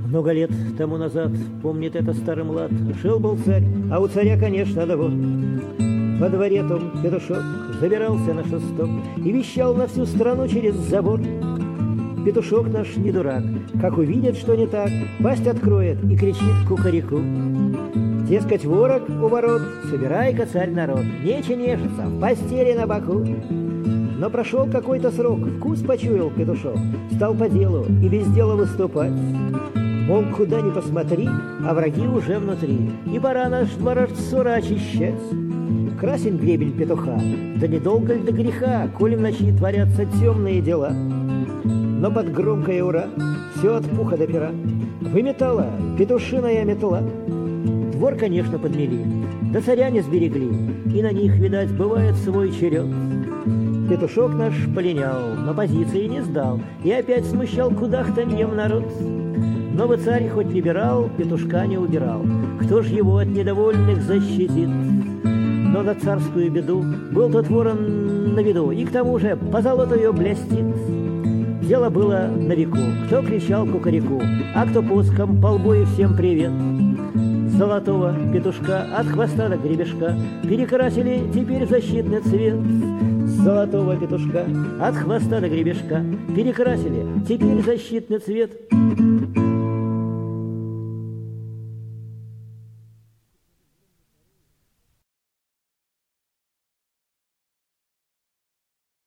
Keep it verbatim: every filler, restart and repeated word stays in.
Много лет тому назад, помнит это старый млад, жил-был царь, а у царя, конечно, двор. Во дворе том петушок забирался на шесток и вещал на всю страну через забор. Петушок наш не дурак, как увидит, что не так, пасть откроет и кричит кукареку. Дескать, ворог у ворот, собирай-ка, царь, народ, нече нежиться, в постели на боку. Но прошел какой-то срок, вкус почуял петушок, стал по делу и без дела выступать. Мол, куда ни посмотри, а враги уже внутри, и пора наш двор от ссора очищать. Красен гребень петуха, да недолго ли до греха, коли в ночи творятся темные дела. Но под громкое ура все от пуха до пера выметала петушиная метла. Двор, конечно, подмели, да царя не сберегли, и на них, видать, бывает свой черед. Петушок наш полинял, но позиции не сдал, и опять смущал кудахтаньем народ. Новый царь хоть либерал, петушка не убирал, кто ж его от недовольных защитит? Но на царскую беду был тот ворон на виду, и к тому же по золотую блестит. Дело было на веку, кто кричал кукареку, а кто пуском по лбу и всем привет. Золотого петушка от хвоста до гребешка перекрасили теперь в защитный цвет. Золотого петушка от хвоста до гребешка перекрасили теперь в защитный цвет.